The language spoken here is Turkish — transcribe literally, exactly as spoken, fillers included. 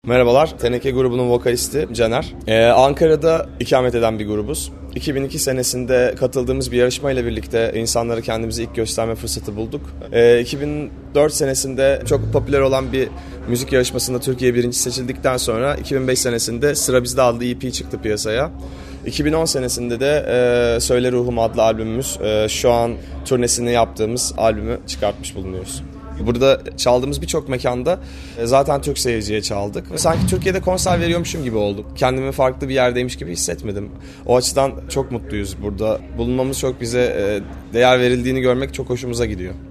Merhabalar, Teneke grubunun vokalisti Caner. Ee, Ankara'da ikamet eden bir grubuz. iki bin iki senesinde katıldığımız bir yarışmayla birlikte insanlara kendimizi ilk gösterme fırsatı bulduk. Ee, iki bin dört senesinde çok popüler olan bir müzik yarışmasında Türkiye birinci seçildikten sonra iki bin beş senesinde Sıra Bizde adlı E P çıktı piyasaya. iki bin on senesinde de e, Söyle Ruhum adlı albümümüz, e, şu an turnesini yaptığımız albümü çıkartmış bulunuyoruz. Burada çaldığımız birçok mekanda zaten Türk seyirciye çaldık. Sanki Türkiye'de konser veriyormuşum gibi oldum. Kendimi farklı bir yerdeymiş gibi hissetmedim. O açıdan çok mutluyuz burada. Bulunmamız çok bize değer verildiğini görmek çok hoşumuza gidiyor.